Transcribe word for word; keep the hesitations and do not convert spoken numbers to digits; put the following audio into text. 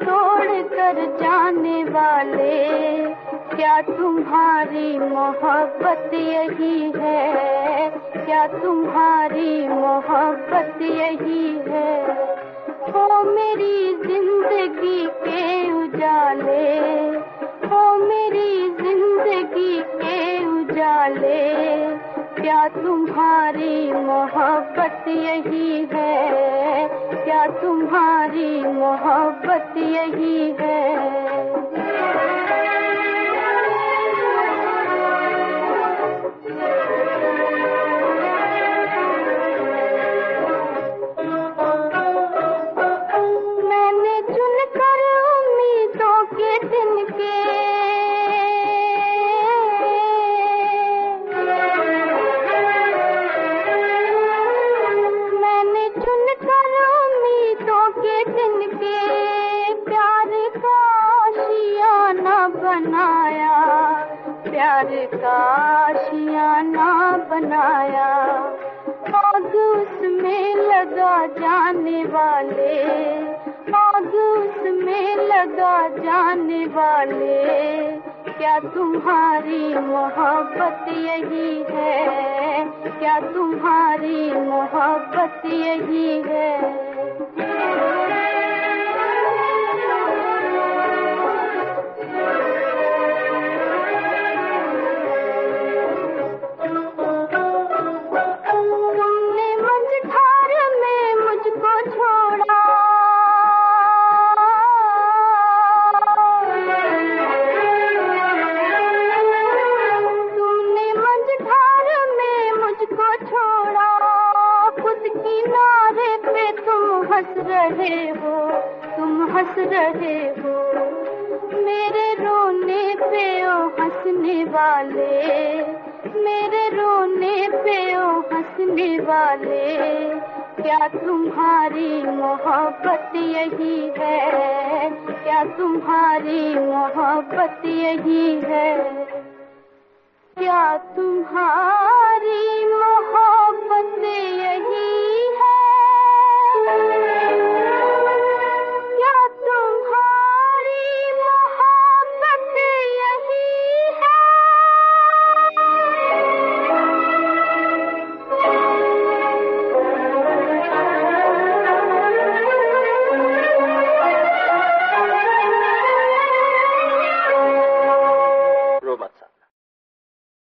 तोड़ कर जाने वाले, क्या तुम्हारी मोहब्बत यही है? क्या तुम्हारी मोहब्बत यही है? हो मेरी जिंदगी के उजाले, हो मेरी जिंदगी के उजाले, क्या तुम्हारी मोहब्बत यही है? क्या तुम्हारी मोहब्बत यही है? बनाया प्यार का आशियाना बनाया, आग उसमें लगा जाने वाले, आग उसमें लगा जाने वाले, क्या तुम्हारी मोहब्बत यही है? क्या तुम्हारी मोहब्बत यही है? हंस रहे हो, तुम हंस रहे हो, मेरे रोने पे ओ हंसने वाले, मेरे रोने पे ओ हंसने वाले, क्या तुम्हारी मोहब्बत यही है? क्या तुम्हारी मोहब्बत यही है? क्या तुम्हारी मोहब्बत यही